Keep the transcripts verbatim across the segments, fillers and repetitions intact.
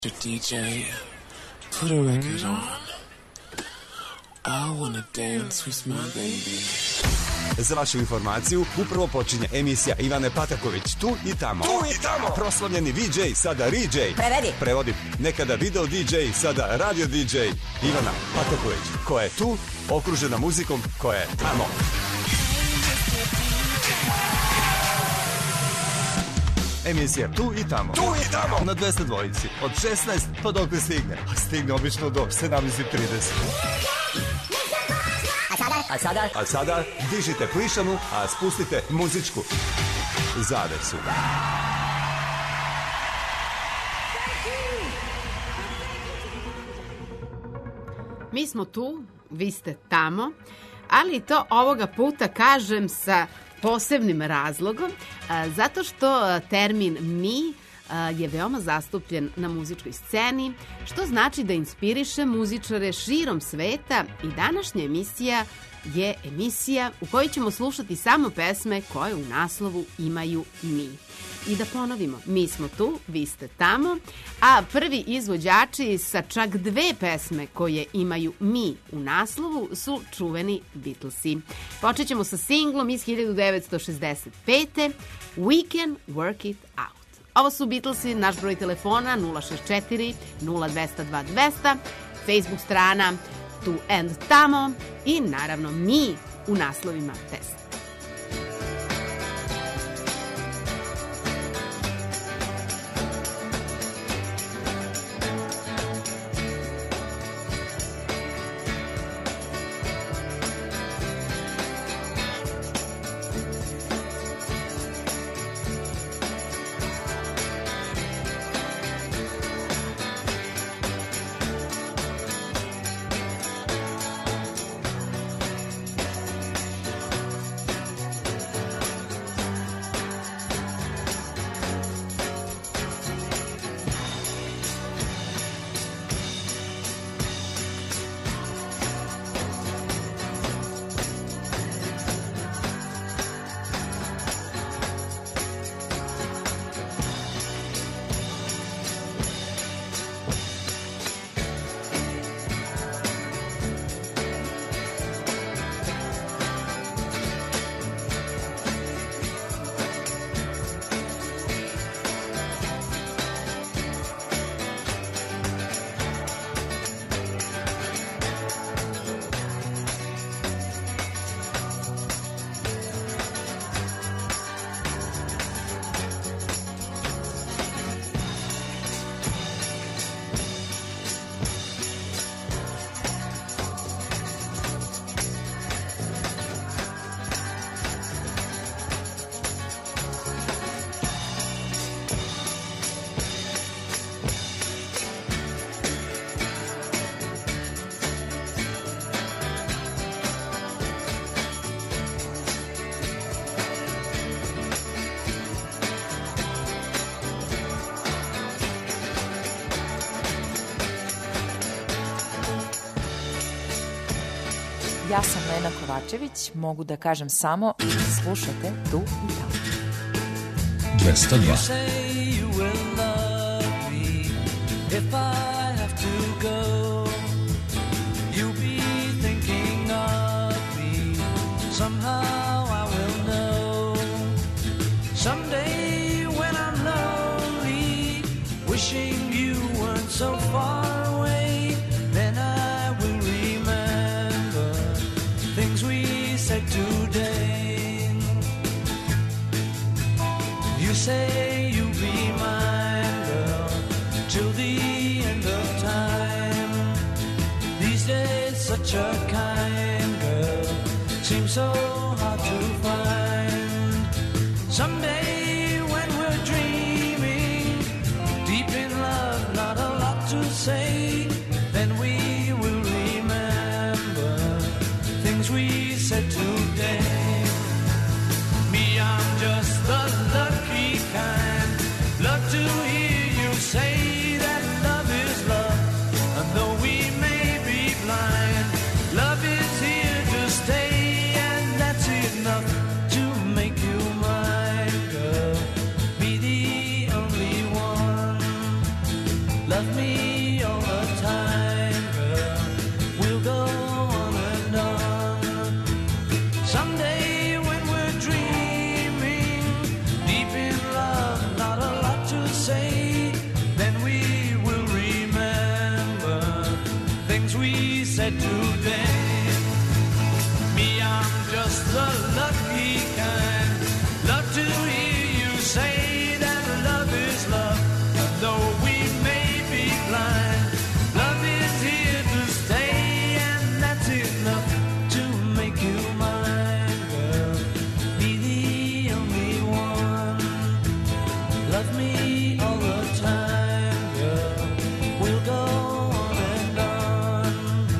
D J, put a record on. I wanna dance with my baby. Za vašu informaciju, upravo počinje emisija Ivane Pataković, tu i tamo. Tu i tamo. Proslavljeni V J, sada R-J. Prevedi. Prevodi. Nekada video D J, sada radio D J. Ivana Pataković, koja je tu, okružena muzikom koja je tamo. Emisija Tu i tamo. Tu i tamo. Na dvesta dvojici. Od šesnaest pa dok ne stigne. A stigne obično do sedamnaest trideset. A sada? A sada? A sada dižite plišanu, a spustite muzičku zavesu. Mi smo tu, vi ste tamo, ali to ovoga puta kažem sa posebnim razlogom, zato što termin mi je veoma zastupljen na muzičkoj sceni, što znači da inspiriše muzičare širom sveta i današnja emisija je emisija u kojoj ćemo slušati samo pesme koje u naslovu imaju mi. I da ponovimo, mi smo tu, vi ste tamo, a prvi izvođači sa čak dve pesme koje imaju mi u naslovu su čuveni Beatlesi. Počet ćemo sa singlom iz hiljadu devetsto šezdeset pete. We Can Work It Out. Ovo su Beatlesi, naš broj telefona nula šest četiri nula dva nula dva dva nula nula, Facebook strana Tu and Tamo i naravno mi u naslovima pesme. Ja sam Lena Kovačević, mogu da kažem samo slušate Tu i Tamo. dvesta dva. Say you'll be mine, girl, till the end of time. These days, such a kind girl seems so hard to find. Someday, when we're dreaming, deep in love, not a lot to say, then we will remember things we said today. Me, I'm just the lucky kind. Love to hear you say that love is love. And though we may be blind, love is here to stay, and that's enough to make you mine, girl. Be the only one. Love me me all the time, girl. We'll go on and on. Someday when we're dreaming, deep in love, not a lot to say, then we will remember things we said today. Me, I'm just the lucky kind. Love to hear you say that love is love. Though we may be blind, love is here to stay, and that's enough to make you mine, girl. Be the only one. Love me all the time, girl. We'll go on and on.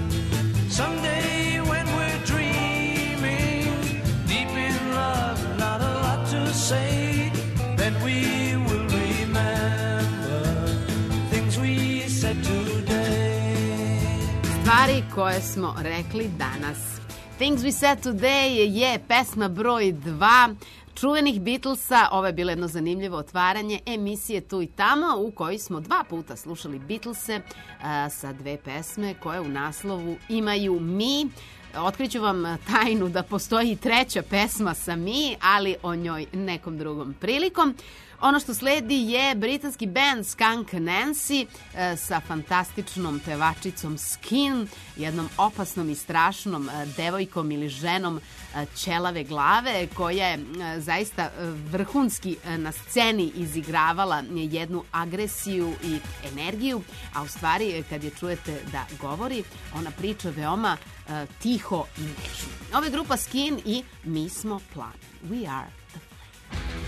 Someday when we're dreaming, deep in love, not a lot to say, then we will remember things we said today. Stvari koje smo rekli danas. Things We Said Today je pesma broj dva čuvenih Beatlesa. Ovo je bilo jedno zanimljivo otvaranje emisije Tu i tamo u kojoj smo dva puta slušali Beatlese a, sa dve pesme koje u naslovu imaju mi. Otkriću vam tajnu da postoji treća pesma sa mi, ali o njoj nekom drugom prilikom. Ono što sledi je britanski band Skunk Nancy e, sa fantastičnom pevačicom Skin, jednom opasnom i strašnom e, devojkom ili ženom e, ćelave glave koja je e, zaista e, vrhunski e, na sceni izigravala jednu agresiju i energiju, a u stvari e, kad je čujete da govori, ona priča veoma e, tiho i nežno. Ova je grupa Skin i mi smo plamen. We are the flame.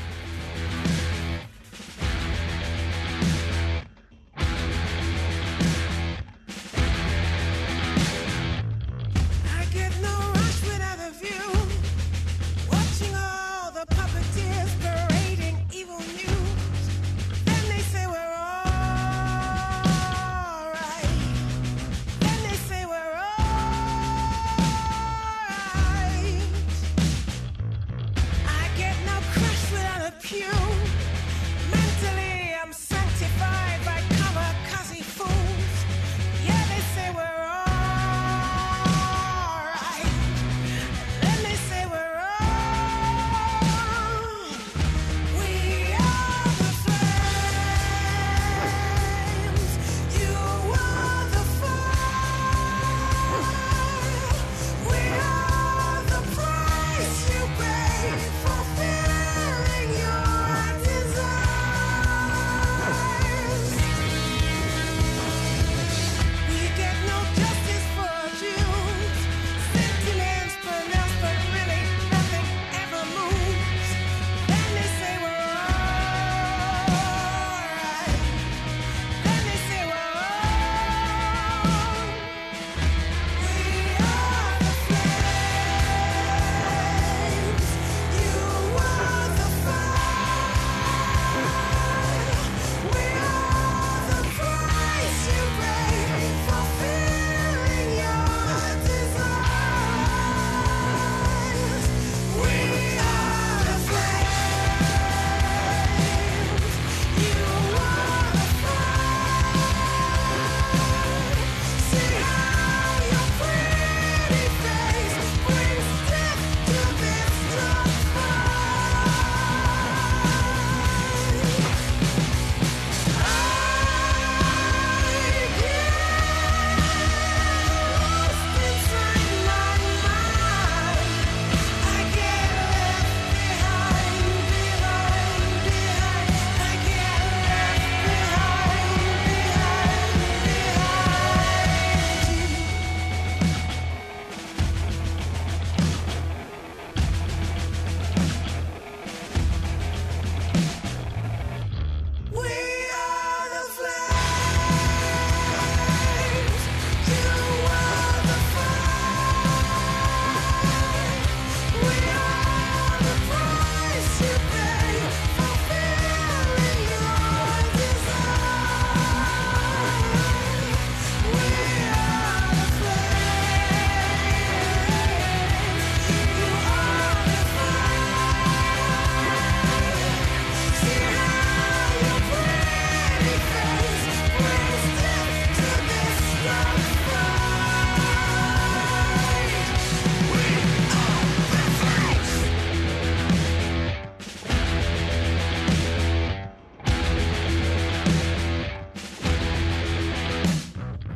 I get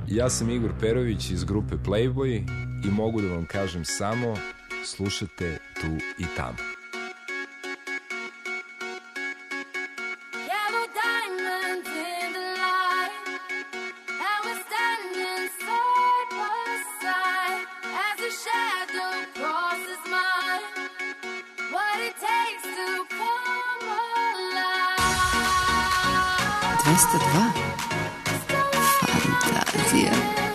Ja sam Igor Perović iz grupe Playboy i mogu da vam kažem samo slušate tu i tamo. dvesta dva. Fantazija.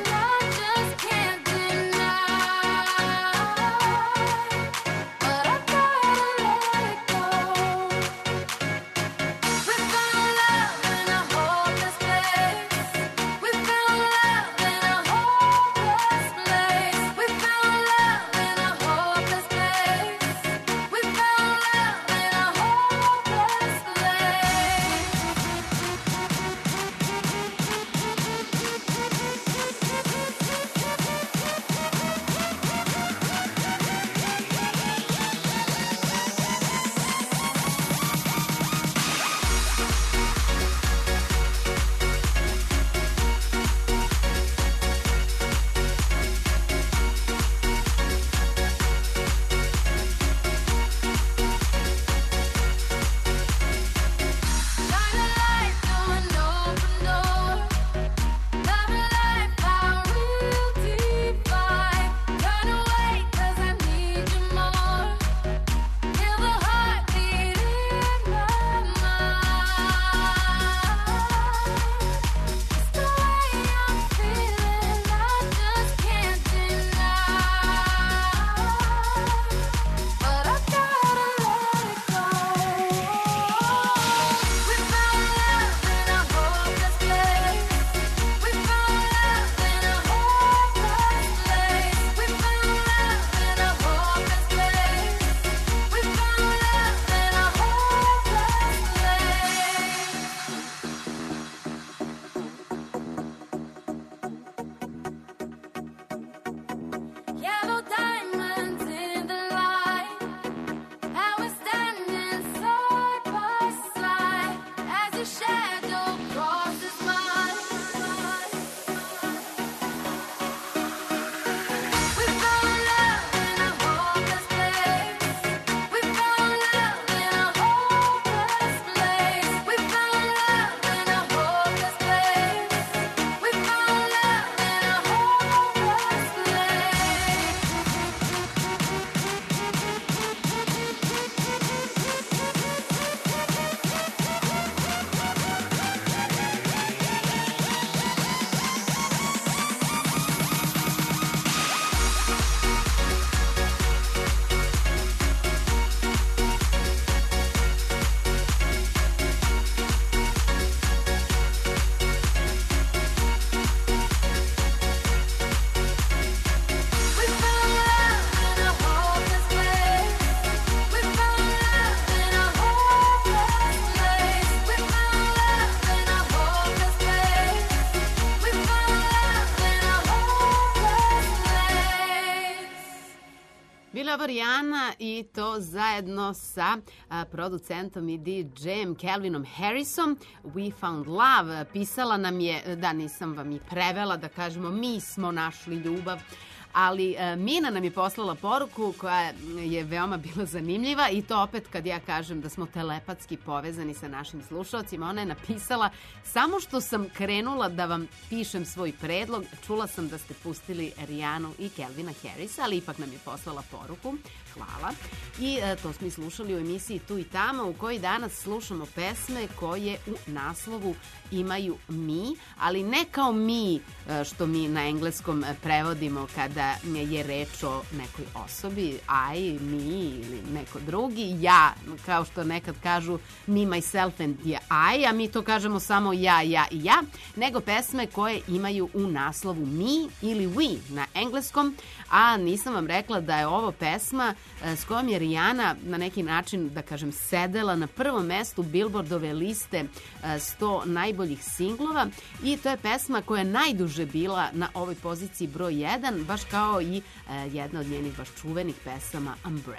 Varijana i to zajedno sa a, producentom i D J-em Calvinom Harrisom. We Found Love. Pisala nam je, da nisam vam i prevela, da kažemo mi smo našli ljubav, ali a, Mina nam je poslala poruku koja je veoma bila zanimljiva i to opet kad ja kažem da smo telepatski povezani sa našim slušalcima. Ona je napisala: samo što sam krenula da vam pišem svoj predlog, čula sam da ste pustili Rijanu i Calvina Harrisa, ali ipak nam je poslala poruku. Hvala. I e, to smo i slušali u emisiji Tu i tamo, u kojoj danas slušamo pesme koje u naslovu imaju mi, ali ne kao mi, e, što mi na engleskom prevodimo kada je reč o nekoj osobi, I, mi ili neko drugi, ja, kao što nekad kažu me, myself and I, a mi to kažemo samo ja, ja i ja, nego pesme koje imaju u naslovu mi ili we na engleskom, a nisam vam rekla da je ovo pesma s kojom je Rijana na neki način, da kažem, sedela na prvom mestu Billboardove liste sto najboljih singlova i to je pesma koja je najduže bila na ovoj poziciji broj jedan, baš kao i jedna od njenih baš čuvenih pesama Umbrella.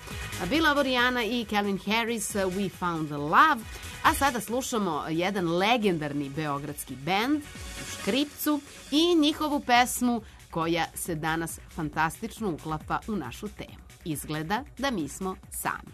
Bill Avoriana i Calvin Harris, We Found Love, a sada slušamo jedan legendarni beogradski bend u Škripcu i njihovu pesmu koja se danas fantastično uklapa u našu temu. Izgleda da mi smo sami.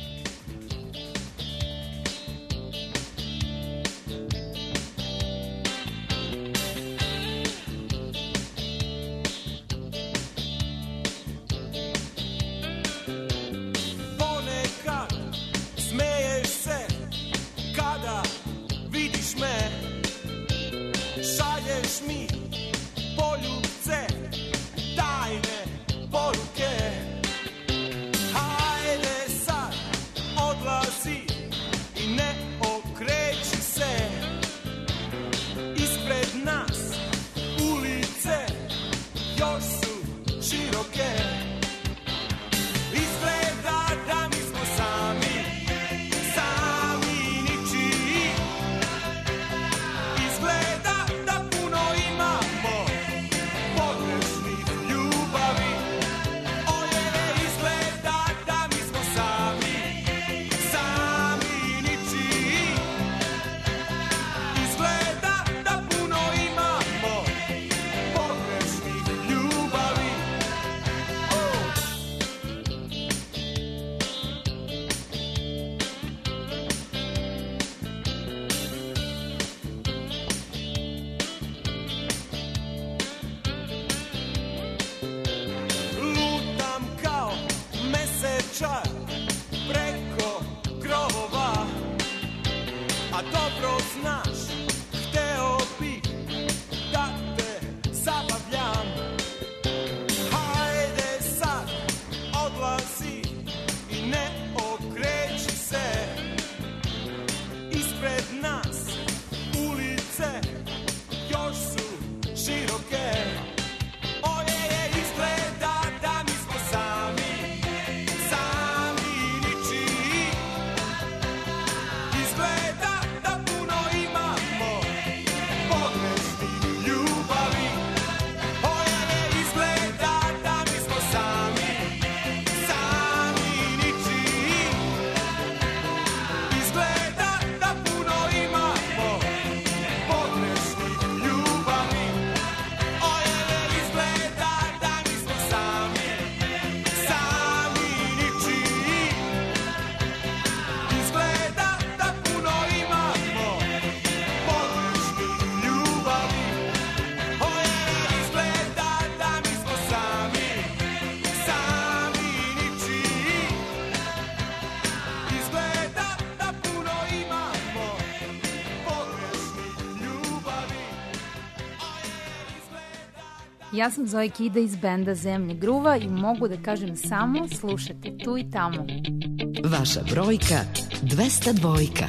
Ja sam Zoe Kida iz benda Zemlje gruva i mogu da kažem samo slušajte tu i tamo. Vaša brojka dvesta dvojka.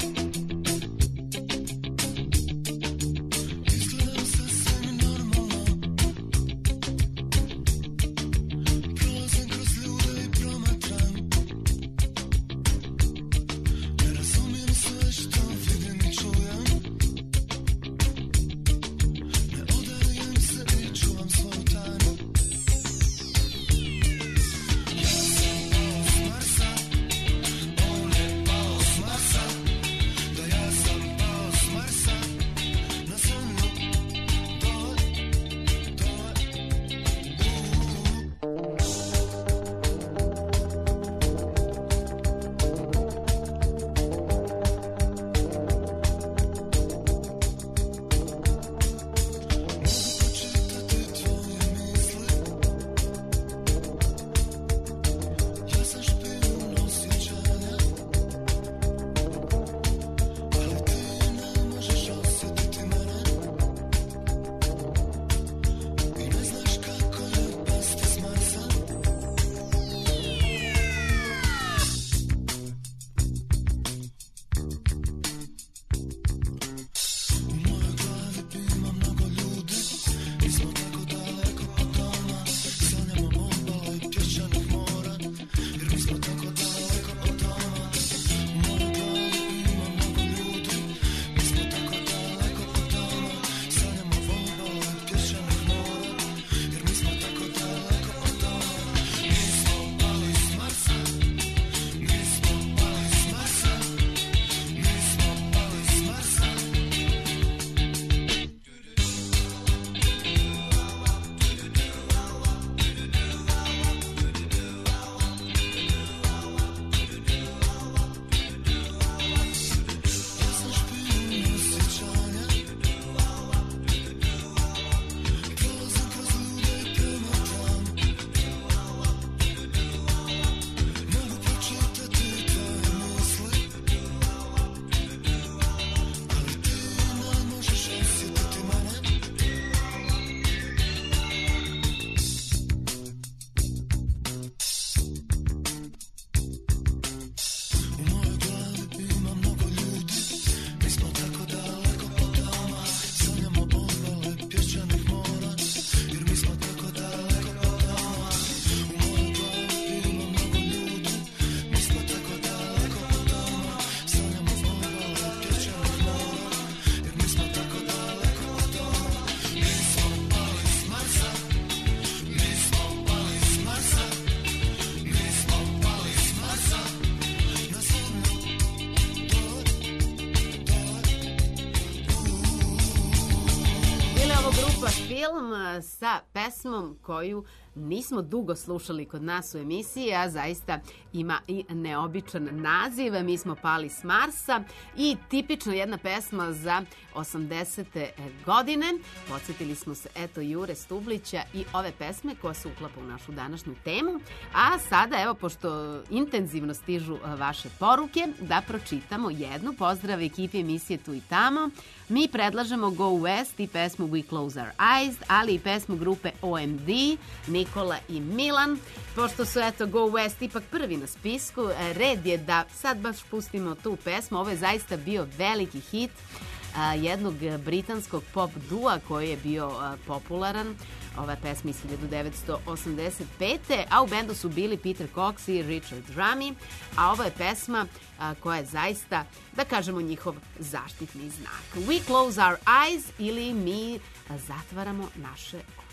grupa Film sa pesmom koju nismo dugo slušali kod nas u emisiji, a zaista ima i neobičan naziv. Mi smo pali s Marsa i tipično jedna pesma za osamdesete godine. Podsjetili smo se, eto, Jure Stublića i ove pesme koja se uklapa u našu današnju temu. A sada, evo, pošto intenzivno stižu vaše poruke, da pročitamo jednu. Pozdrav ekipi emisije Tu i tamo. Mi predlažemo Go West i pesmu We Close Our Eyes, ali i pesmu grupe O M D, Nikola i Milan. Pošto su, eto, Go West ipak prvi na spisku, red je da sad baš pustimo tu pesmu. Ovo je zaista bio veliki hit a, jednog britanskog pop dua koji je bio a, popularan. Ova pesma iz hiljadu devetsto osamdeset pete. a u bendu su bili Peter Cox i Richard Drummond, a ovo je pesma a, koja je zaista, da kažemo, njihov zaštitni znak. We Close Our Eyes ili mi zatvaramo naše oči.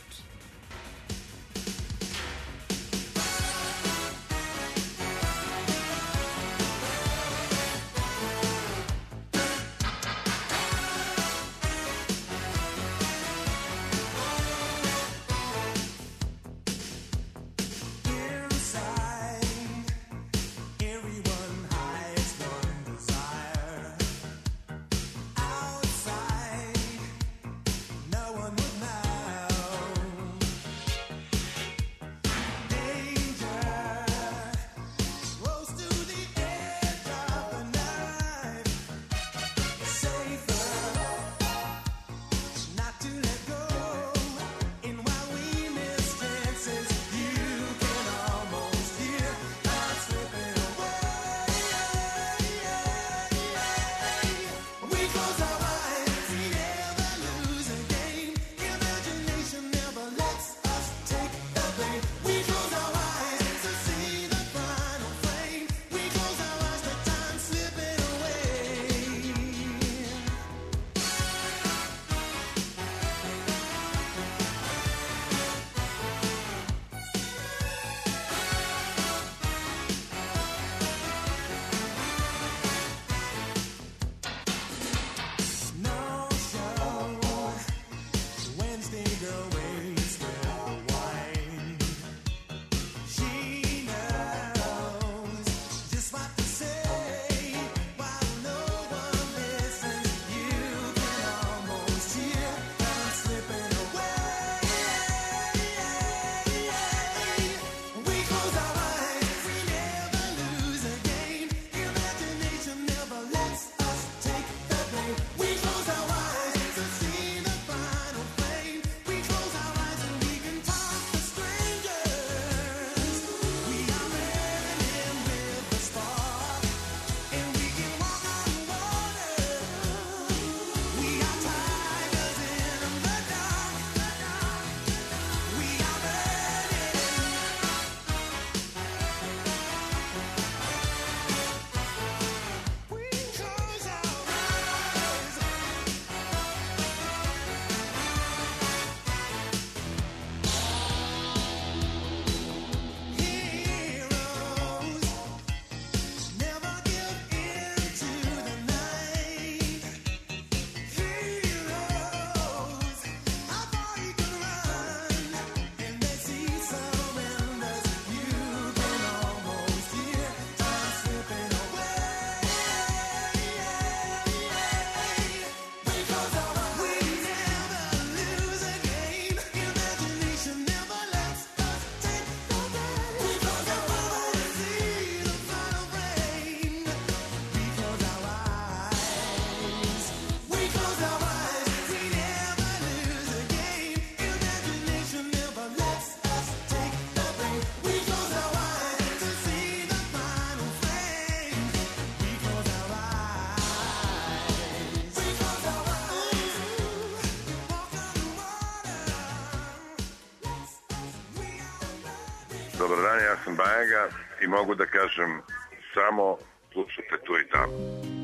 Dobar dan, ja sam Bajaga i mogu da kažem samo slušajte Tu i tamo.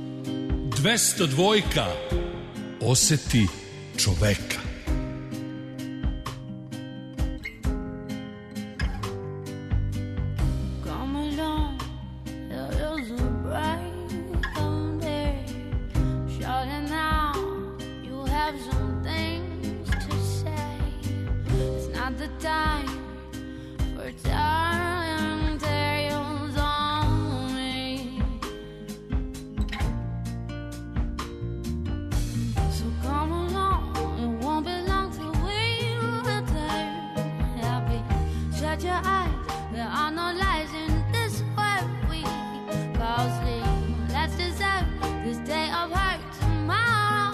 dvesta dvojka. Oseti čoveka. Surely now you have some things to say. not the time for telling tales on me. So come along, it won't be long till we return. Happy, shut your eyes, there are no lies in this world we call sleep. Let's deserve this day of hurt tomorrow.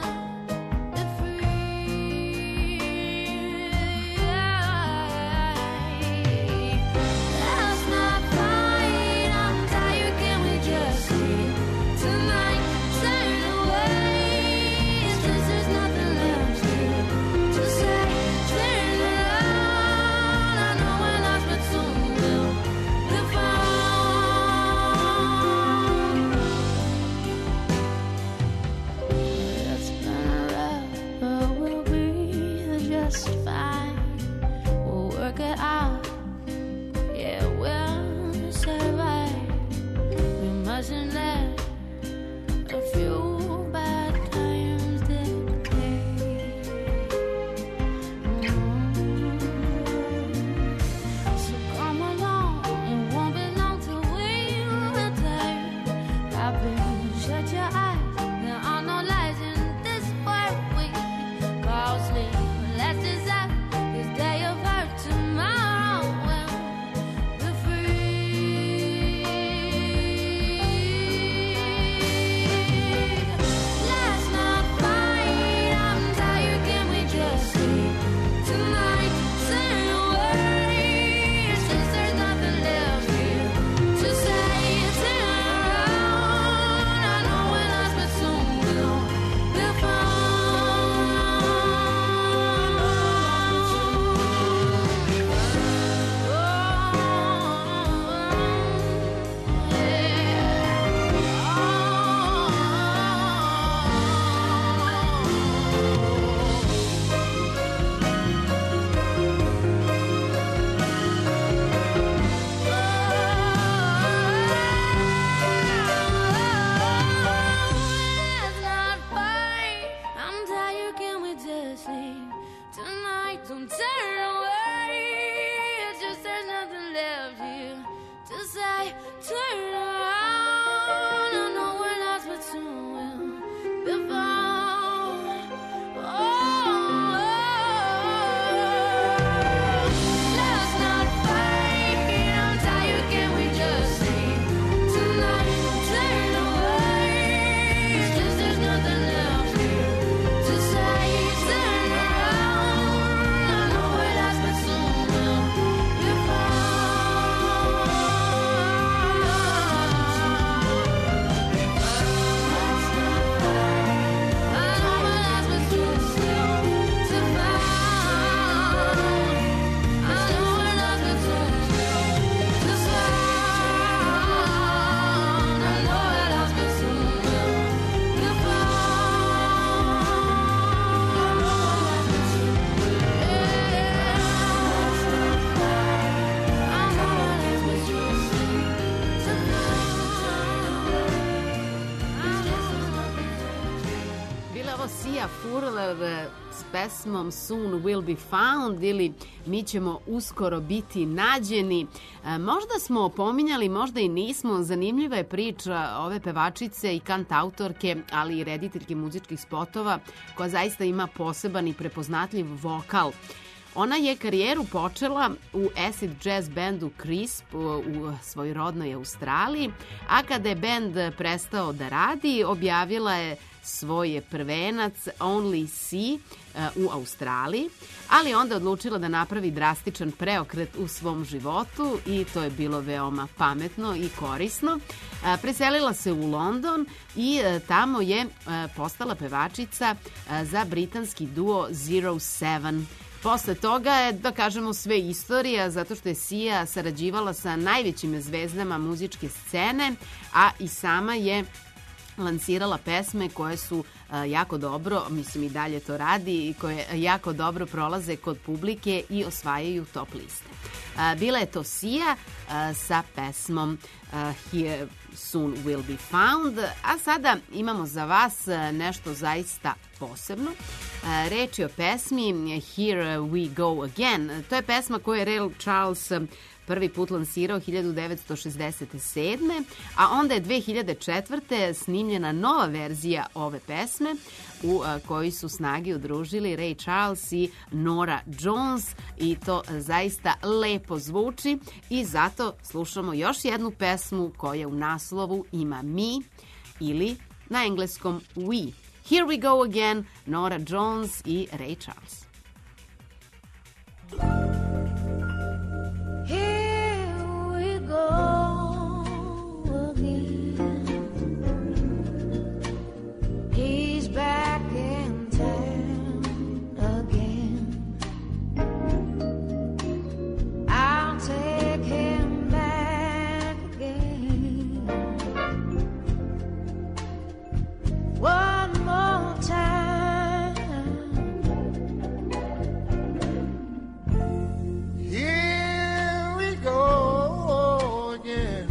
Furler s pesmom Soon Will Be Found ili Mi ćemo uskoro biti nađeni. Možda smo pominjali, možda i nismo, zanimljiva je priča ove pevačice i kantautorke, ali i rediteljke muzičkih spotova, koja zaista ima poseban i prepoznatljiv vokal. Ona je karijeru počela u acid jazz bandu Crisp u svojoj rodnoj Australiji, a kada je band prestao da radi, objavila je svoj prvenac Only Sea u Australiji, ali onda odlučila da napravi drastičan preokret u svom životu i to je bilo veoma pametno i korisno. Preselila se u London i tamo je postala pevačica za britanski duo Zero Seven. Posle toga je, da kažemo, sve istorija, zato što je Sia sarađivala sa najvećim zvezdama muzičke scene, a i sama je lansirala pesme koje su jako dobro, mislim i dalje to radi, i koje jako dobro prolaze kod publike i osvajaju top liste. Bila je to Sia sa pesmom Here Soon Will Be Found, a sada imamo za vas nešto zaista posebno. Reč je o pesmi Here We Go Again. To je pesma koju je Ray Charles prvi put lansirao hiljadu devetsto šezdeset sedme. a onda je dve hiljade četvrte. snimljena nova verzija ove pesme u kojoj su snage udružili Ray Charles i Nora Jones i to zaista lepo zvuči i zato slušamo još jednu pesmu koja u naslovu ima me ili na engleskom we. Here We Go Again, Nora Jones i Ray Charles. Here we go again. He's back in town again. I'll take him back again. One more time. Here we go again.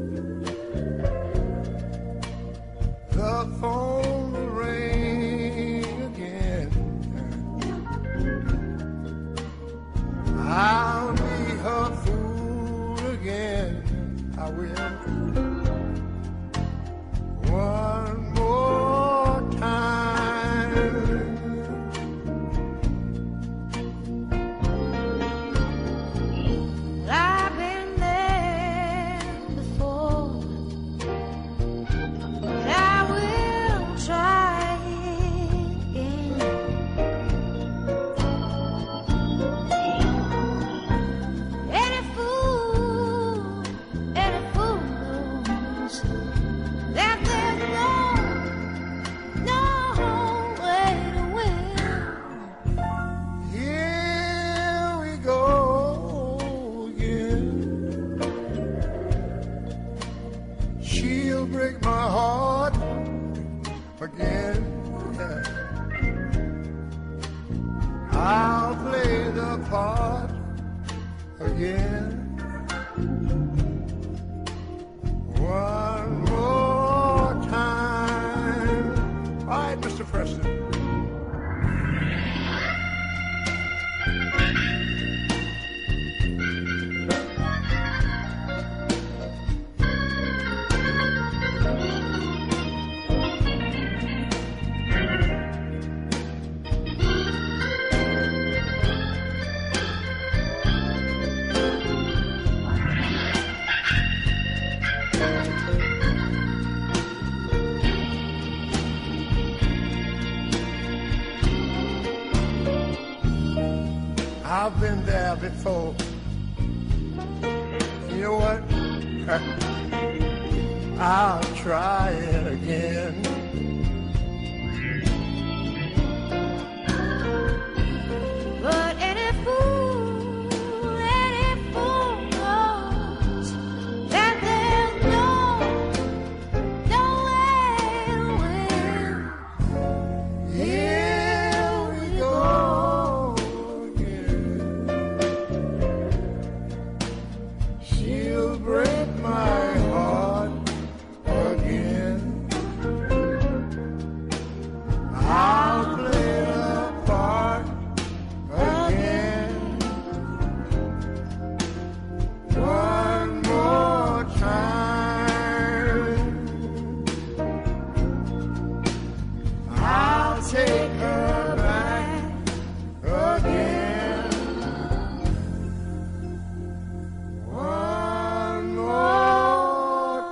The phone will ring again. I'll be her fool again. I will. One more time. I've been there before, and I will try again. Any fool, any fool knows that there's no, no way to win. Here we go again. She'll break my heart again. I'll play the part again. One more time. All right, Mister Preston. I've been there before. You know what? I'll try it again. But any fool, any fool knows that there's no, no way to win. Here we go again. She'll break my heart again. I'll play the part again. One more time. I'll take her back again. One more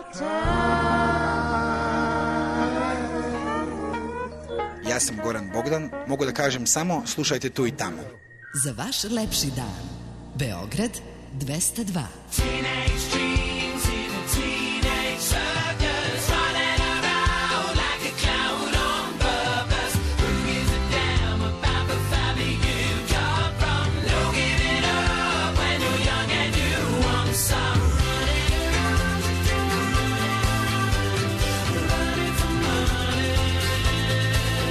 time. Ja sam Goran Bogdan, mogu da kažem samo slušajte tu i tamo. Za vaš lepši dan. Beograd dvesta dva. Teenage dreams in a teenage circus, running around like a clown on purpose. Who gives a damn about the family you come from? No giving up when you're young and you want some. Running for money.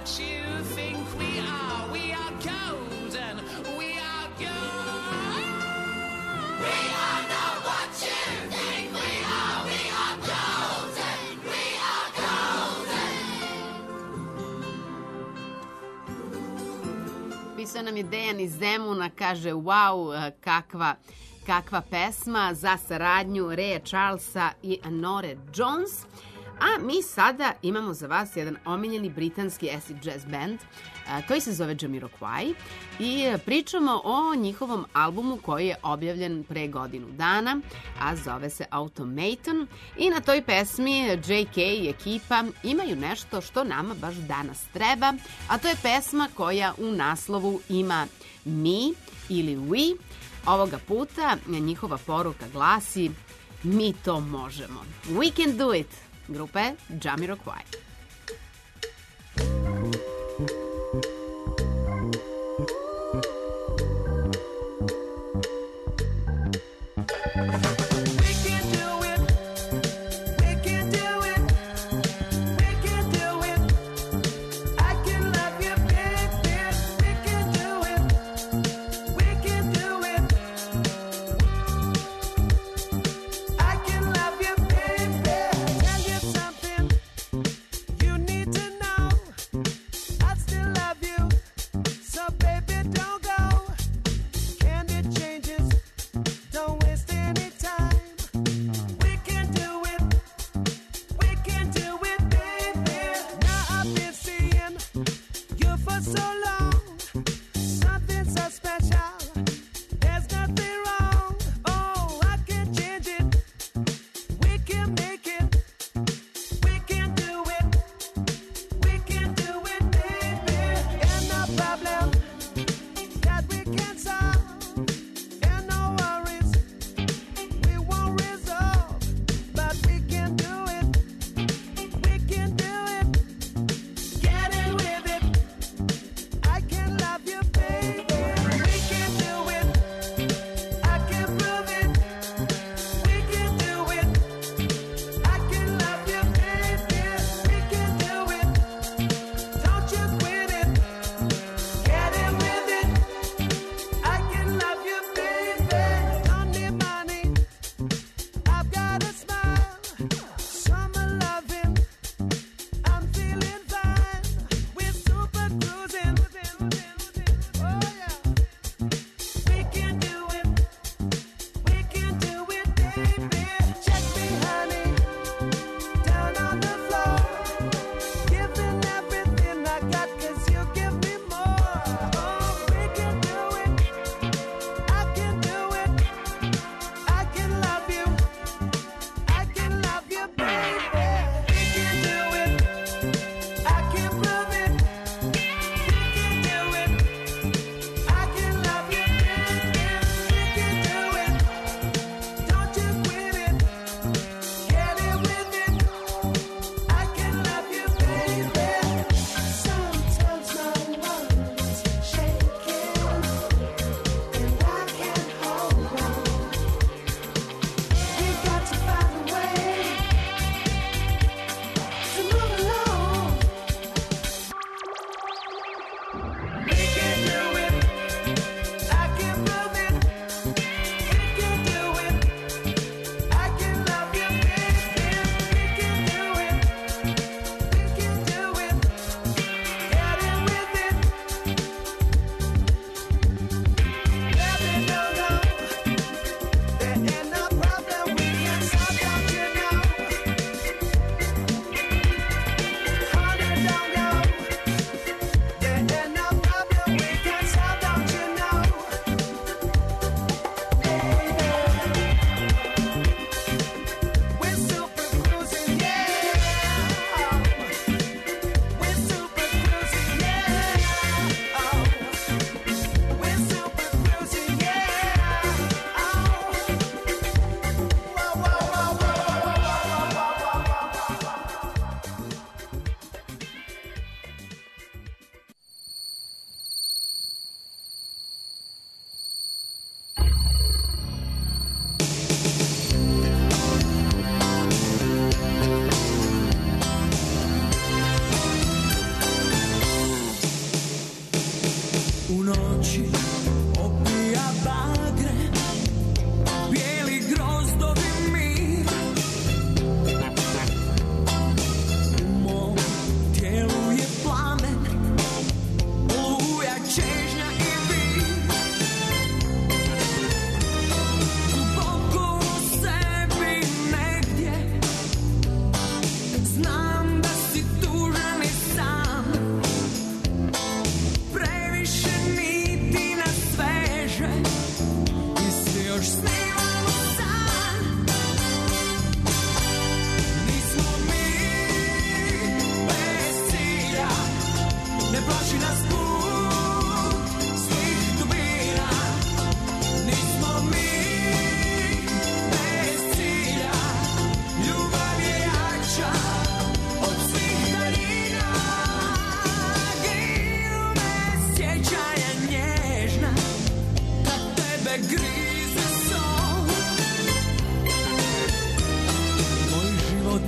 what you think we are. We are golden. We are gold. We are not what you think we are. We are golden. We are golden. Pisao nam je Dejan iz Zemuna, kaže wow, kakva, kakva pesma za saradnju Raya Charlesa i Nore Jones. A mi sada imamo za vas jedan omiljeni britanski acid jazz band a, koji se zove Jamiroquai i pričamo o njihovom albumu koji je objavljen pre godinu dana, a zove se Automaton, i na toj pesmi J K i ekipa imaju nešto što nama baš danas treba, a to je pesma koja u naslovu ima mi ili we. Ovoga puta njihova poruka glasi: mi to možemo. We can do it. Grupe Jamiroquai.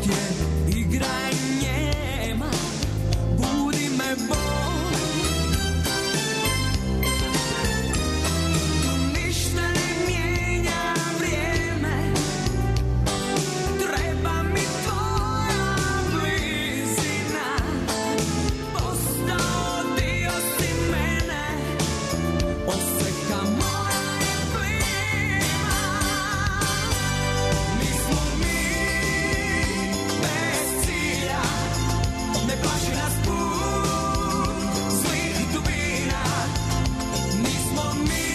je igranje njema, budi me bol. Ništa ne mijenja vrijeme, treba mi tvoja blizina. Postao dio si mene, oseka moja je plima. Nismo mi bez cilja, ne plaši nas put zlih dubina. Nismo mi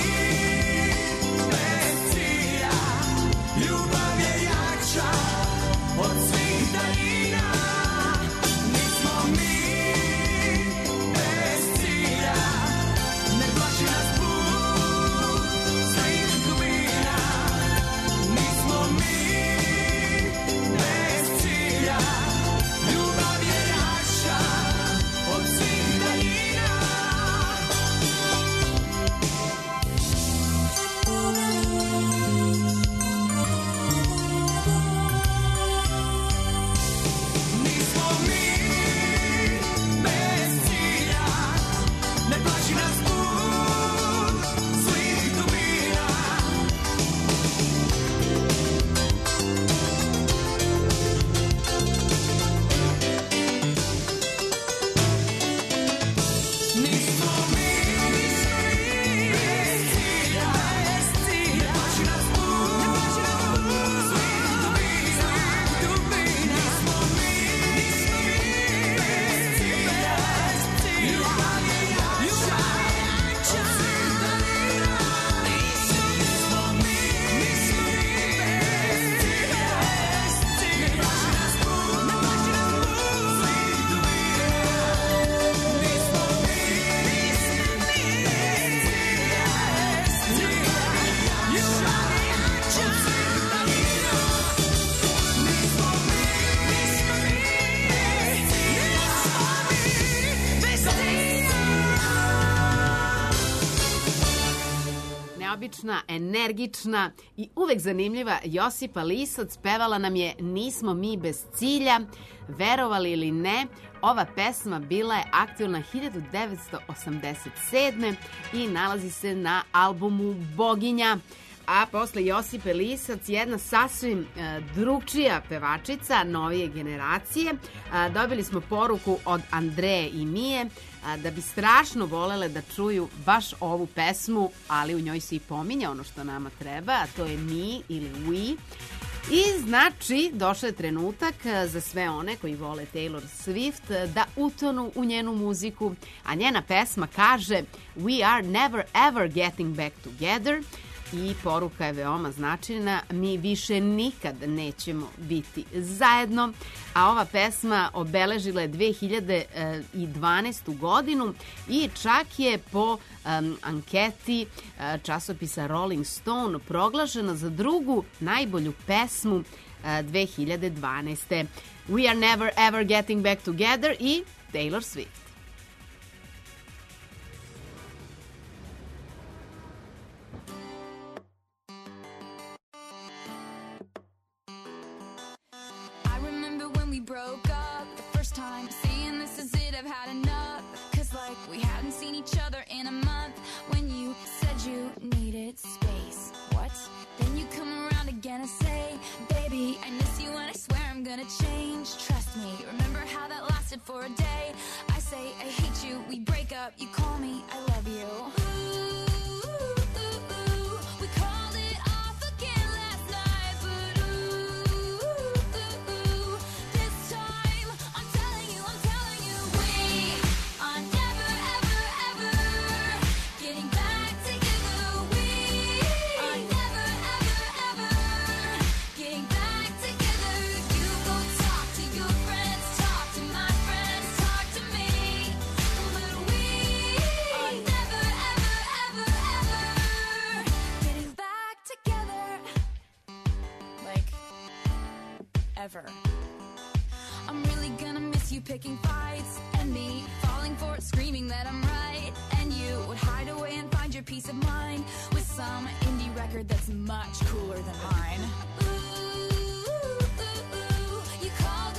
bez cilja, ljubav je jača od svih daljina. Nismo mi bez cilja, ne plaši nas put zlih dubina. Nismo mi bez cilja, ljubav je jača od svih daljina. Nismo mi bez cilja, ne plaši nas put zlih dubina. Nismo mi bez cilja, ne plaši nas put zlih dubina. Nismo mi bez cilja, ljubav je jača od svih daljina. Nismo mi bez cilja, ne plaši nas put zlih dubina. Nismo mi bez cilja, ljubav je jača od svih daljina. Nismo mi bez cilja. Neobična, energična i uvek zanimljiva Josipa Lisac pevala nam je Nismo mi bez cilja. Verovali ili ne, ova pesma bila je aktuelna hiljadu devetsto osamdeset sedme. i nalazi se na albumu Boginja. A posle Josipe Lisac jedna sasvim e, drugčija pevačica novije generacije. E, dobili smo poruku od Andreje i Mije e, da bi strašno volele da čuju baš ovu pesmu, ali u njoj se i pominja ono što nama treba, a to je mi ili we. I znači, došao je trenutak za sve one koji vole Taylor Swift da utonu u njenu muziku, a njena pesma kaže We are never ever getting back together. I poruka je veoma značajna, mi više nikad nećemo biti zajedno, a ova pesma obeležila je dve hiljade dvanaestu godinu i čak je po um, anketi uh, časopisa Rolling Stone proglašena za drugu najbolju pesmu uh, dve hiljade dvanaeste. We are never ever getting back together i Taylor Swift. Broke up the first time, saying this is it, I've had enough. Cause like we hadn't seen each other in a month. When you said you needed space, what? Then you come around again and say, baby, I miss you and I swear I'm gonna change. Trust me, remember how that lasted for a day? I say I hate you, we break up, you call me, I love you. Ooh, ooh, ooh, we called it off again last night, but ooh, ooh, ooh, this time I'm telling you, I'm telling you, we are never, ever, ever getting back together. We are never, ever, ever getting back together. You go talk to your friends, talk to my friends, talk to me, but we are never, ever, ever, ever getting back together. Like, ever. I'm really gonna miss you picking fights and me falling for it, screaming that I'm right, and you would hide away and find your peace of mind with some indie record that's much cooler than mine. Ooh, ooh, ooh, you called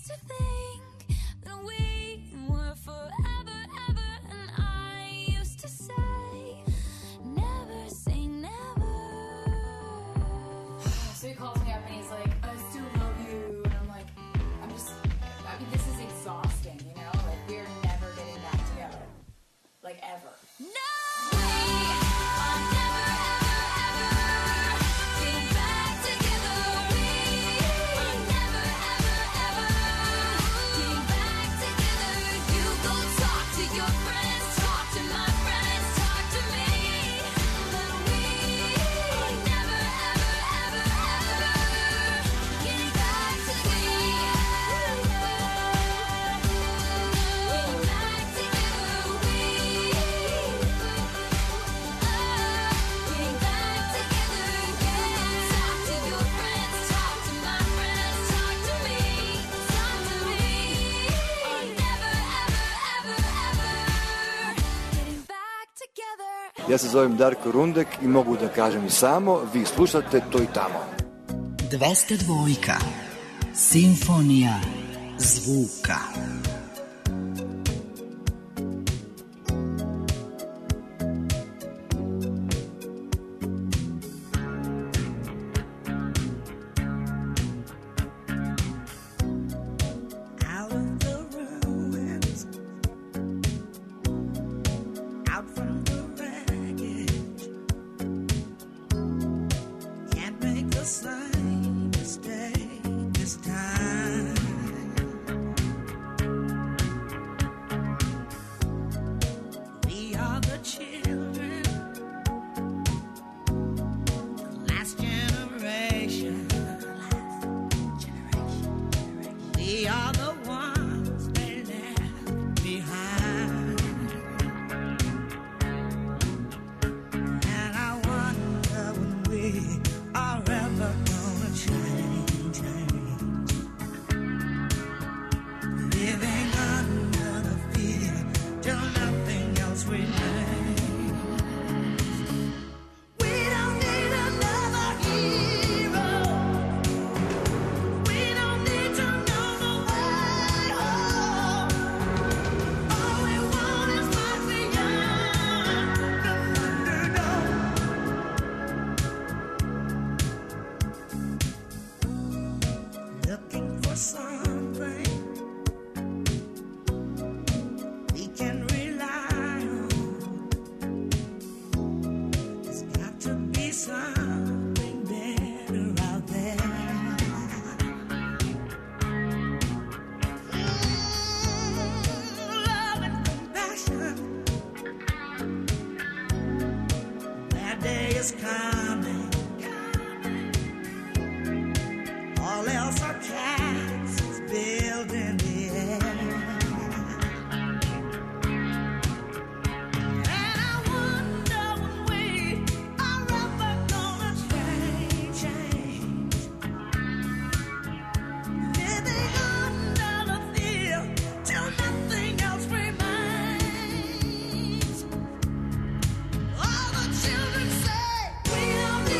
to think that we were forever, ever, and I used to say, never say never. So he calls me up and he's like, I still love you. And I'm like, I'm just, I mean, this is exhausting, you know? Like, we're never getting back together. Like, ever. No! We are never, ever, ever getting back together. We are never, ever, ever getting back together. You go talk to your friends, talk to my friends, talk to me. But we are never, ever, ever, ever getting back together. Getting back together. We getting back together. You talk to your friends, talk to my friends, talk to me, talk to me. Are never, ever, ever, ever getting back together. Ja se zovem Darko Rundek i mogu da kažem i samo, vi slušate to i tamo. dvesta dva. Simfonija zvuka. Out of the ruins, out from the wreckage, can't make the same mistake this time. We are the children, the last generation. We are the ones they left behind. And I wonder when we are ever gonna change, change. Living under the fear till nothing else remains. We don't need another hero. We don't need to know the way home. All we want is life beyond the Thunderdome. Looking for something we can rely on. There's got to be something better out there. Love and compassion. That day is coming. All else are castles built in the air. And I wonder when we are ever gonna change, change. Living under the fear till nothing else remains. All the children say we don't need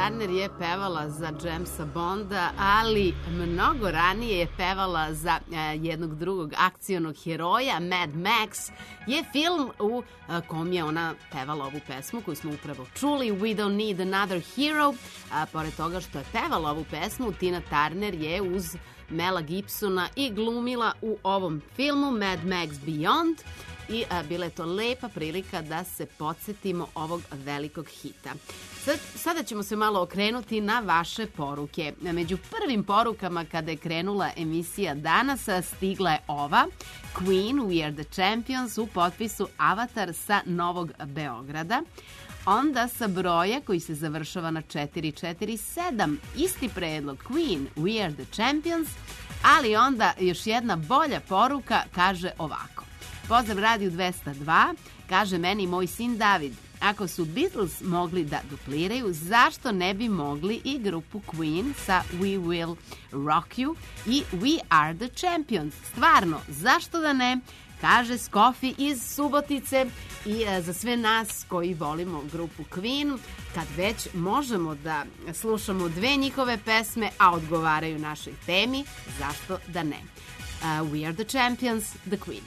Turner je pevala za Jamesa Bonda, ali mnogo ranije je pevala za e, jednog drugog akcionog heroja. Mad Max je film u e, kom je ona pevala ovu pesmu koju smo upravo čuli, We Don't Need Another Hero. A, pored toga što je pevala ovu pesmu, Tina Turner je uz Mela Gibsona i glumila u ovom filmu Mad Max Beyond. I a, bila je to lepa prilika da se podsjetimo ovog velikog hita. Sad, sada ćemo se malo okrenuti na vaše poruke. Među prvim porukama kada je krenula emisija danas stigla je ova. Queen, We Are The Champions u potpisu Avatar sa Novog Beograda. Onda sa broja koji se završava na četiri četiri sedam, isti predlog Queen, We Are The Champions, ali onda još jedna bolja poruka kaže ovako. Pozdrav Radio dvesta dva, kaže meni moj sin David, ako su Beatles mogli da dupliraju, zašto ne bi mogli i grupu Queen sa We Will Rock You i We Are The Champions? Stvarno, zašto da ne? Kaže Skofi iz Subotice. I e, za sve nas koji volimo grupu Queen, kad već možemo da slušamo dve njihove pesme, a odgovaraju našoj temi, zašto da ne? Uh, We Are The Champions, The Queen.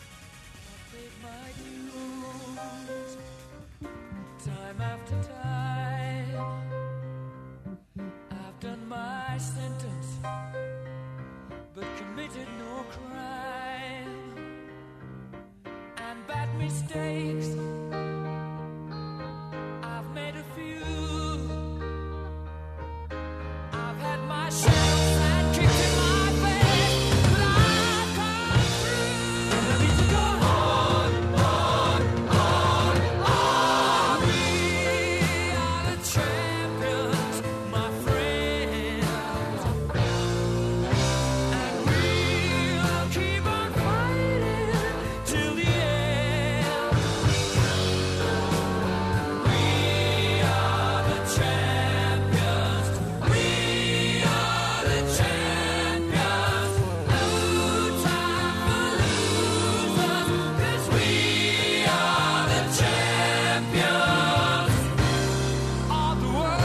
Time after time, I've done my sentence, but committed no crime. And bad mistakes, I've made a few. I've had my shadows and kicked in my face, but I've come through. And I need to go on, on, on, on. We are the champions, my friends, and we'll keep on fighting till the end. We are the champions. We are the champions. No time for losers, 'cause we are the champions of the world.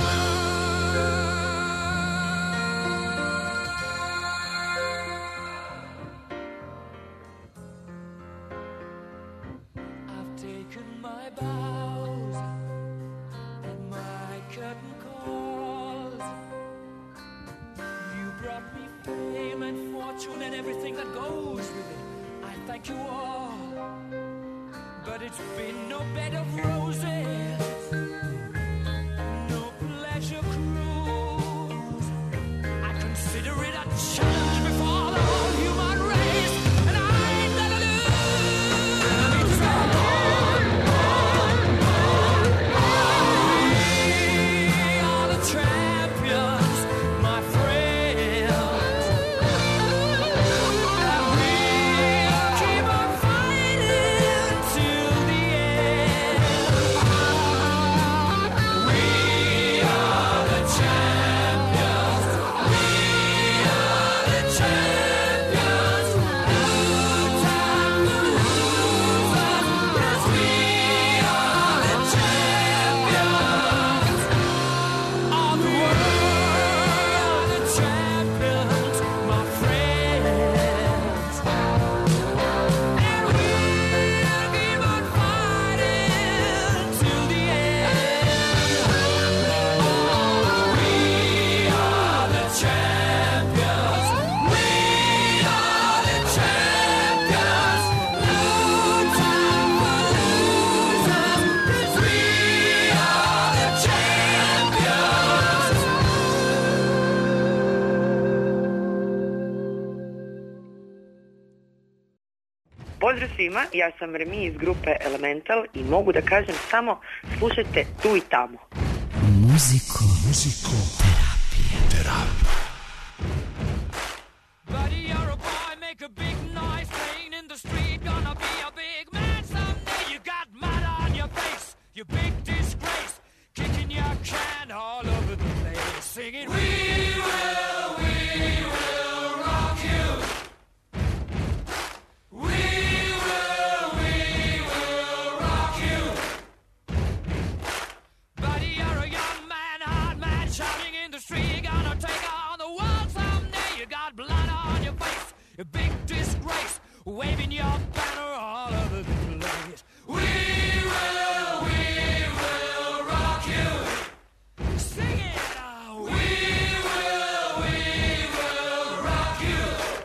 I've taken my bows and my curtain calls. You brought me fame and fortune and everything that goes with it. I thank you all, but it's been no bed of roses, no pleasure cruise. I consider it a challenge before the whole human race, and I ain't gonna lose. And I need to go on, on, on, on. We are the champions, my friends, and we'll keep on fighting till the end. We are the champions. We are the champions. No time for losers, 'cause we are the champions of the world. The champions, my friends, and we'll keep on fighting till the end. We are the champions. We are the champions. No time for losers, 'cause we are the champions. Pozdrav svima, ja sam Remi iz grupe Elemental i mogu da kažem samo slušajte tu i tamo. Muziko. Muziko. Terapija. Terapija. Buddy, you're a boy, make a big noise, playing in the street, gonna be a big man someday. You got mud on your face, you big disgrace, kicking your can all over the place, singing, We will, we will rock you. We will, we will rock you. Buddy, you're a young man, hard man, shouting waving your banner all over the place. We will, we will rock you. Sing it. uh, We will, we will rock you.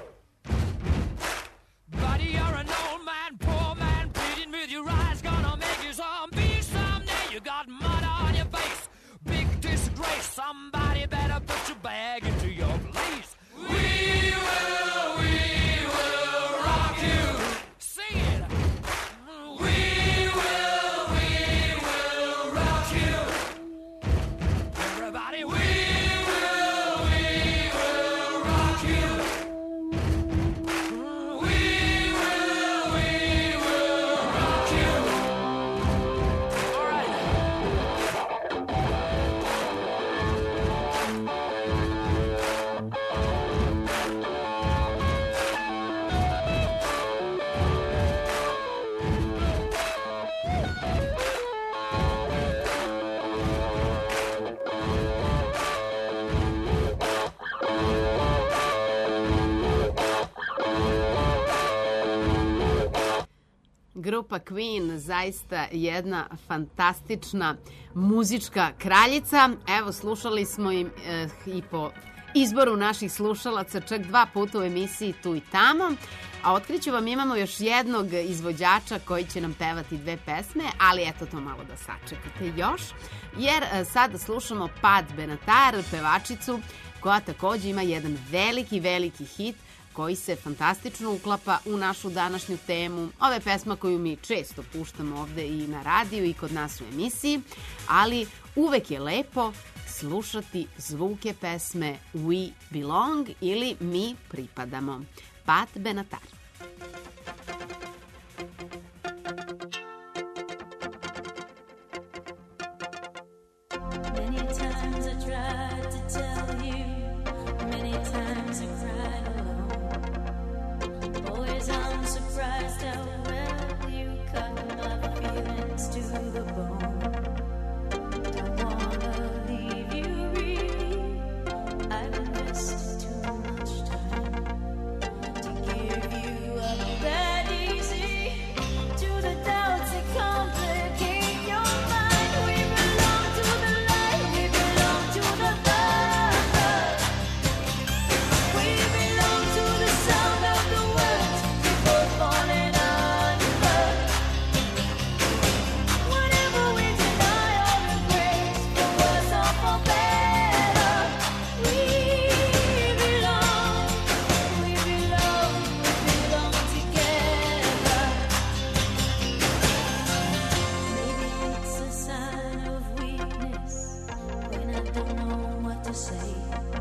Buddy, you're an old man, poor man, pleading with your eyes, gonna make you zombie someday. You got mud on your face, big disgrace. Somebody better put your bag into your place. We will, we will rock you. Sing it. We will, we will rock you. Everybody, we will, we will rock you. We will, we will rock you. All right. Grupa Queen, zaista jedna fantastična muzička kraljica. Evo, slušali smo im eh, i po izboru naših slušalaca čak dva puta u emisiji Tu i tamo. A otkriću vam, imamo još jednog izvođača koji će nam pevati dve pesme, ali eto to malo da sačekate još. Jer eh, sada slušamo Pat Benatar, pevačicu koja takođe ima jedan veliki, veliki hit koji se fantastično uklapa u našu današnju temu. Ova je pesma koju mi često puštamo ovde i na radiju i kod nas u emisiji, ali uvek je lepo slušati zvuke pesme We Belong ili Mi pripadamo. Pat Benatar. Many times I tried to tell you, many times I cried alone. Always I'm surprised how well you cut my feelings to the bone. Don't wanna leave you really, I've invested too much time to give you up that easy to the doubts that complicate your mind. We belong to the light, we belong to the dark. We belong to the sound of the words before falling under. Whatever we deny or embrace, for worse or for better, we belong, we belong, we belong together. Maybe it's a sign of weakness when I don't know what to say.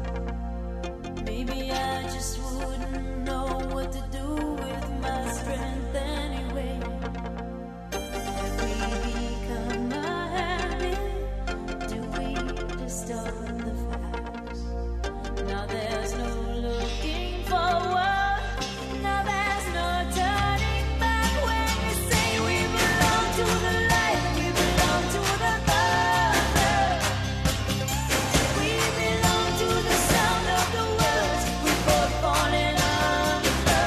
Maybe I just wouldn't know what to do with my strength anyway. Have we become a habit? Do we distort the facts? Now there's no looking forward. Now there's no turning back when you say we belong to the light, we belong to the dark. We belong to the sound of the words we both falling under.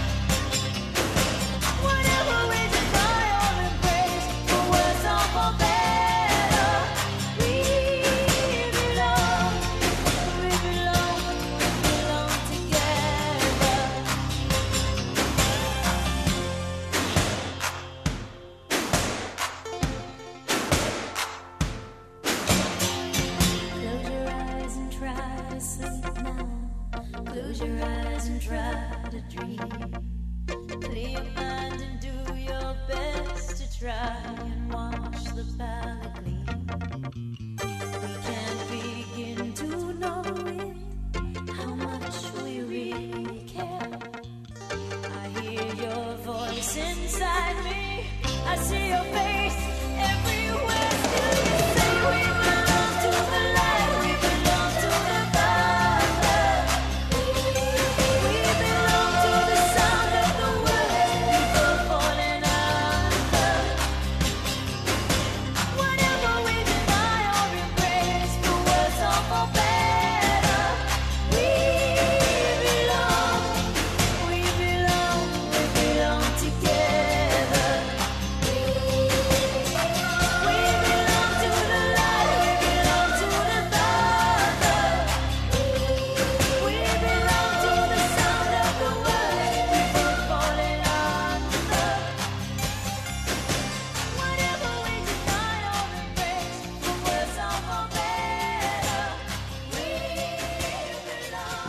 Whatever we deny or embrace, for worse or for better, we belong, we belong, we belong together. Close your eyes and try to sleep now. Close your eyes and try to dream. Clear your mind and do your best to try and wash the palate clean. We can't begin to know it, how much we really care. I hear your voice inside me. I see your face everywhere. Still you say we belong to the light, we belong to the dark. We belong to the sound of the words before falling under. Whatever we deny or embrace, for worse or for better, we belong, we belong, we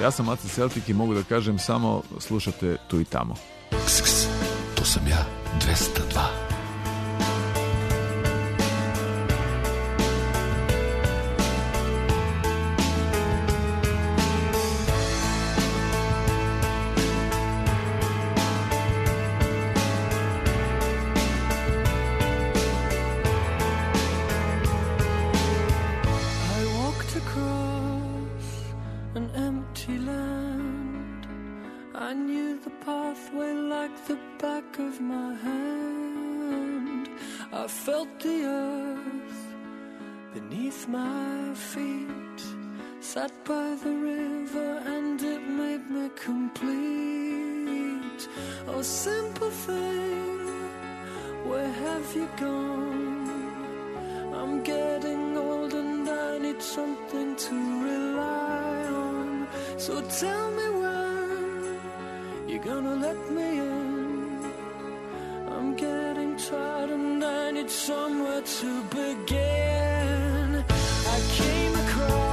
Ja sam Aca Celtic i mogu da kažem samo slušate tu i tamo. Ks, ks, to sam ja, dvesta dva. Sat by the river and it made me complete. Oh, simple thing, where have you gone? I'm getting old and I need something to rely on. So tell me when you're gonna let me in. I'm getting tired and I need somewhere to begin. I came across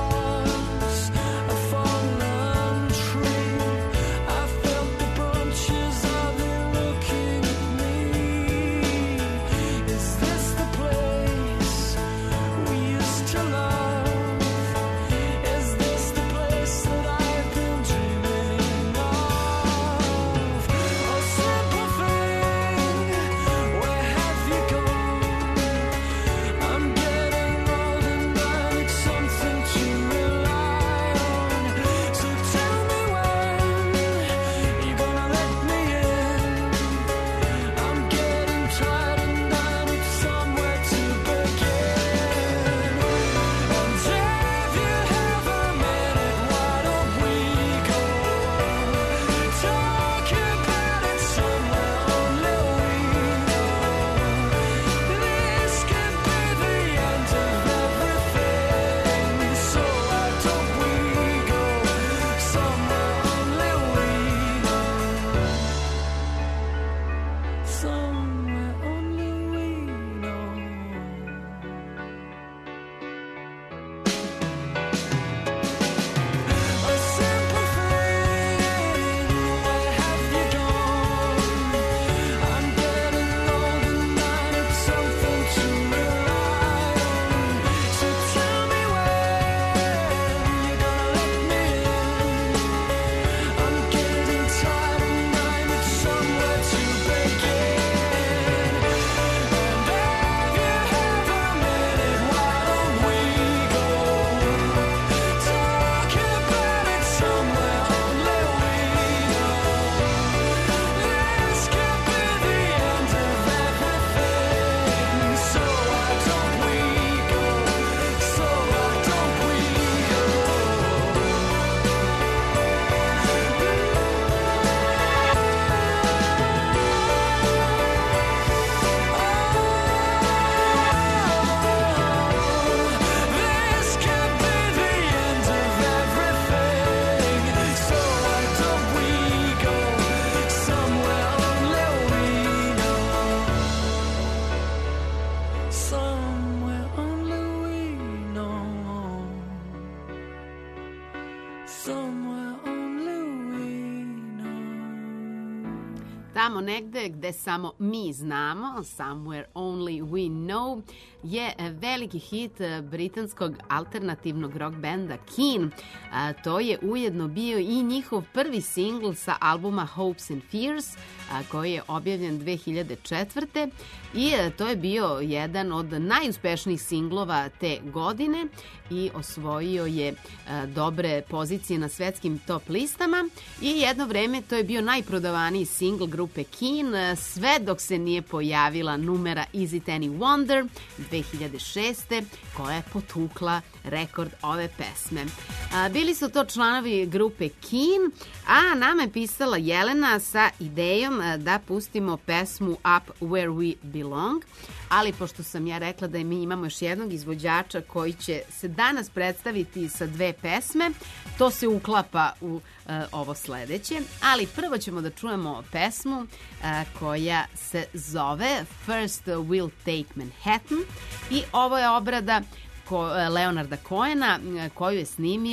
Tamo negde gde samo mi znamo, Somewhere Only We Know, je veliki hit britanskog alternativnog rock benda Keane. A, to je ujedno bio i njihov prvi singl sa albuma Hopes and Fears, a, koji je objavljen dve hiljade četvrte. I a, to je bio jedan od najuspešnijih singlova te godine i osvojio je a, dobre pozicije na svetskim top listama i jedno vreme to je bio najprodavaniji singl grupe Keane, sve dok se nije pojavila numera Is It Any Wonder dve hiljade šeste koja je potukla rekord ove pesme. A, bili su to članovi grupe Keane, a nama je pisala Jelena sa idejom da pustimo pesmu Up Where We Belong, ali pošto sam ja rekla da mi imamo još jednog izvođača koji će se danas predstaviti sa dve pesme, to se uklapa u uh, ovo sledeće, ali prvo ćemo da čujemo pesmu uh, koja se zove First We'll Take Manhattan i ovo je obrada ko, Leonarda Cohena koju je snimio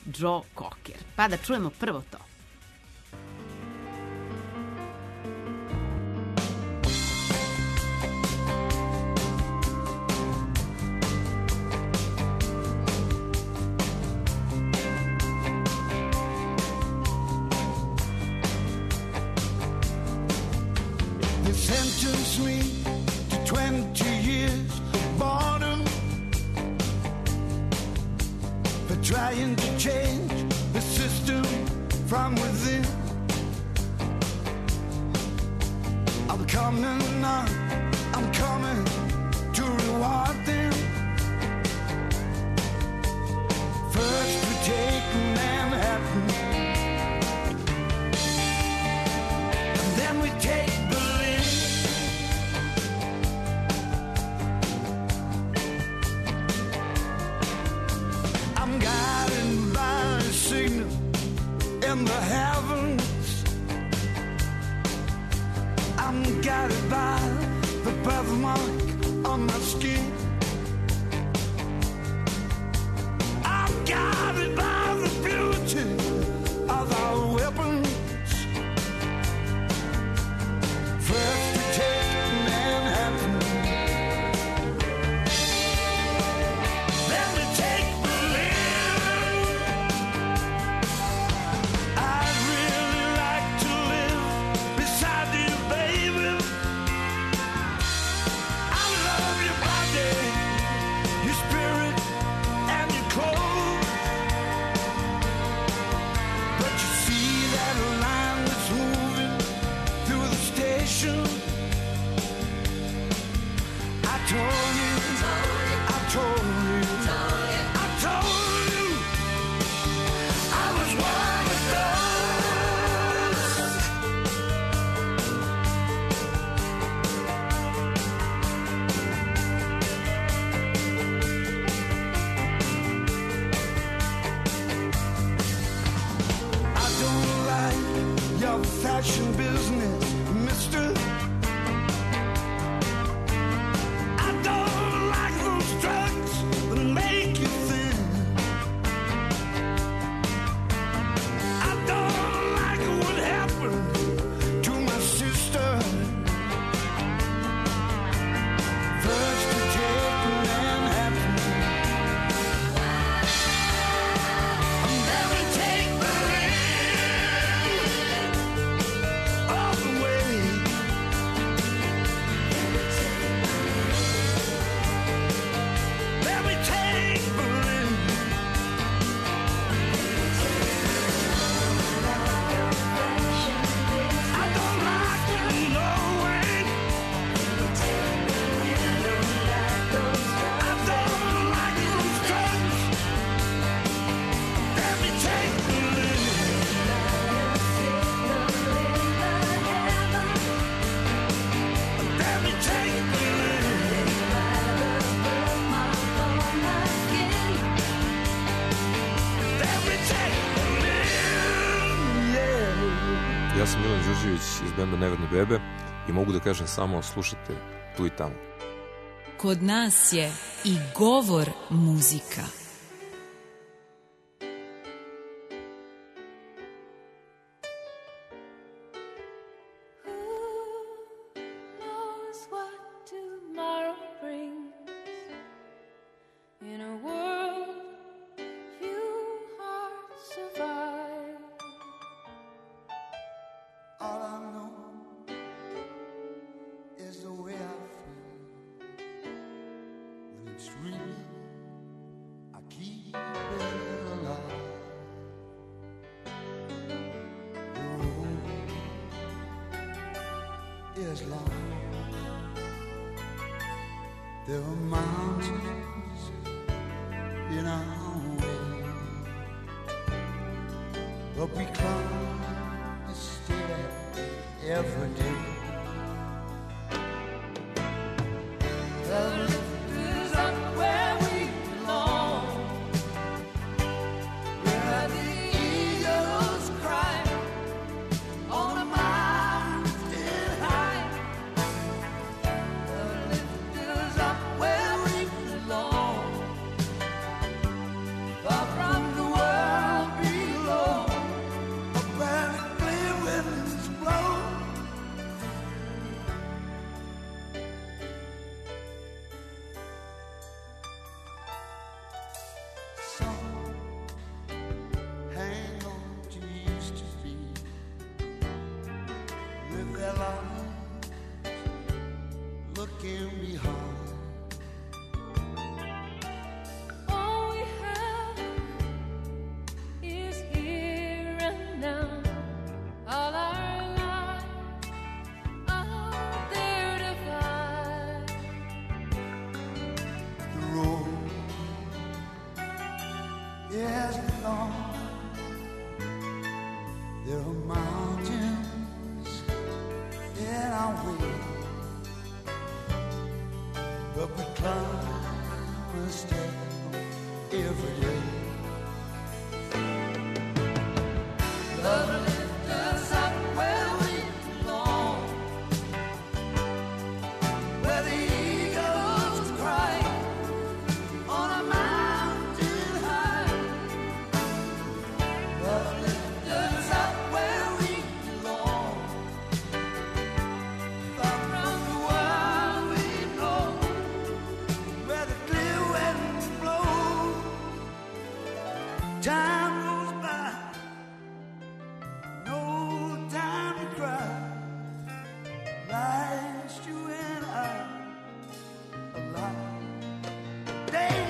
Joe Cocker. Pa da čujemo prvo to. They sentenced me to twenty years boredom for trying to change the system from within. I'm coming on, I'm coming to reward them. First we take Manhattan, and then we take Berlin. I'm guided by a signal in the heavens. I'm guided by the birthmark on my skin. I'm guided by the beauty of our weapons. First we take Manhattan, then we take Berlin. I'd really like to live beside you, baby. I love your body, your spirit, and your clothes. But you see that line that's moving through the station? I told you, I told you, I told you I was one of those. I don't like your fashion business, mister. I don't like those drugs that make you thin. I don't like what happened to my sister. First we take Manhattan, and then we take Berlin. All the way. Then we take Berlin. I don't like it, no way. I don't like those drugs. Then we take Berlin. Then we take Berlin. Then we take Berlin. Yeah. Ja sam Milan Đurđević iz benda Neverne bebe i mogu da kažem samo slušate tu i tamo. Kod nas je i govor muzika. Knows what tomorrow brings. In a world few hearts survive. All I know is the way I feel when it's real. I keep it alive. The road is long. There are mountains in our way, but we climb a stair every day. The lift is up where we belong, where the eagles cry on the mountain high. The lift is up where we belong, far from the world looking behind. All we have is here and now. All our lives are there to find. The road is long. There are mountains in our way, but we climb a step every day. Love lifts us up where we belong, where the eagles cry on a mountain high. Love lifts us up where we belong, far from the world we know, where the clear winds blow. Time goes by, no time to cry. Life's you and I alive. Day,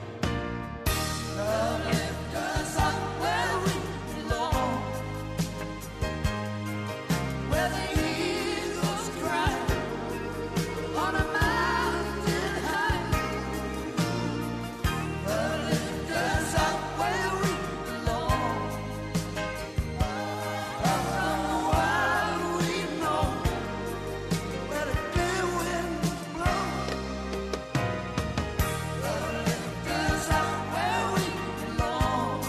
love lifts us up where we belong, where the eagles cry on a mountain high. Love lifts us up where we belong, far from the world we know, where the clear winds blow. Love lifts us up where we belong,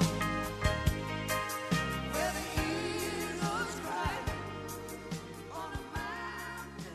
where the eagles cry on a mountain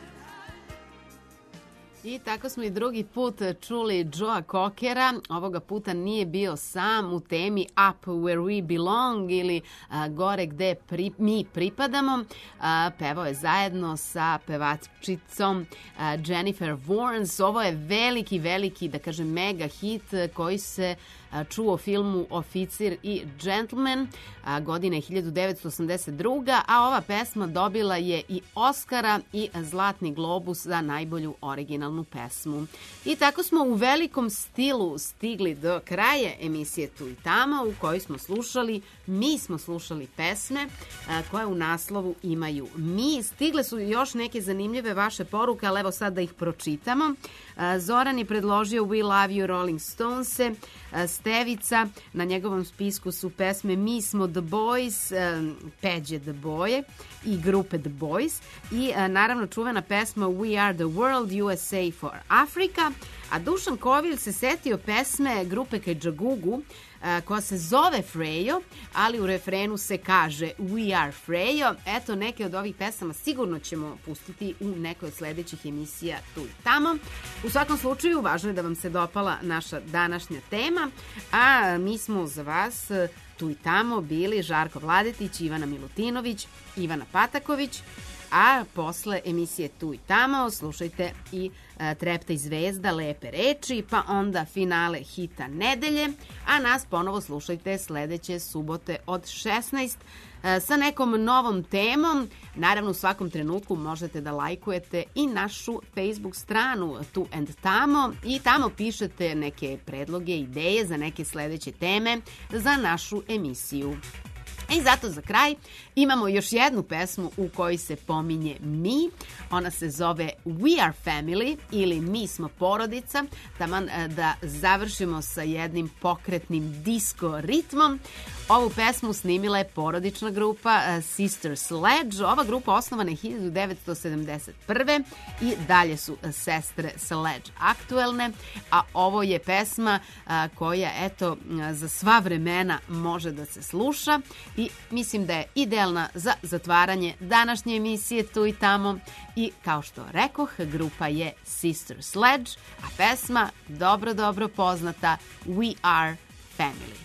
high. I tako smo i drugi put čuli Joea Cockera. Ovoga puta nije bio sam u temi Up Where We Belong ili a, gore gde pri, mi pripadamo. A, pevao je zajedno sa pevačicom a, Jennifer Warnes. Ovo je veliki, veliki, da kažem, mega hit koji se a, čuo u filmu Oficir i Gentleman a, godine hiljadu devetsto osamdeset druga. A ova pesma dobila je i Oscara i Zlatni globus za najbolju originalnu pesmu. I tako smo u velikom stilu stigli do kraja emisije Tu i tamo u kojoj smo slušali, mi smo slušali pesme a, koje u naslovu imaju mi. Stigle su još neke zanimljive vaše poruke, ali evo sad da ih pročitamo. A, Zoran je predložio We Love You Rolling Stones-e, Stevica, na njegovom spisku su pesme Mi smo The Boys, Peđe The Boje i grupe The Boys i naravno čuvena pesma We Are The World, U S A for Africa, a Dušan Kovilj se setio pesme grupe Kajagugu koja se zove Frejo, ali u refrenu se kaže We Are Frejo. Eto, neke od ovih pesama sigurno ćemo pustiti u nekoj od sledećih emisija Tu i tamo. U svakom slučaju, važno je da vam se dopala naša današnja tema, a mi smo za vas Tu i tamo bili Žarko Vladetić, Ivana Milutinović, Ivana Pataković, a posle emisije Tu i tamo slušajte i a, Trepta i zvezda, Lepe reči, pa onda finale hita nedelje, a nas ponovo slušajte sledeće subote od šesnaest a, sa nekom novom temom. Naravno, u svakom trenutku možete da lajkujete i našu Facebook stranu Tu and Tamo i tamo pišete neke predloge, ideje za neke sledeće teme za našu emisiju. I zato za kraj imamo još jednu pesmu u kojoj se pominje mi. Ona se zove We Are Family ili Mi smo porodica. Taman da završimo sa jednim pokretnim disco ritmom. Ovu pesmu snimila je porodična grupa Sister Sledge. Ova grupa osnovana je hiljadu devetsto sedamdeset prve i dalje su sestre Sledge aktuelne, a ovo je pesma koja, eto, za sva vremena može da se sluša i mislim da je idealna za zatvaranje današnje emisije Tu i tamo i kao što rekoh, grupa je Sister Sledge, a pesma dobro, dobro poznata We Are Family.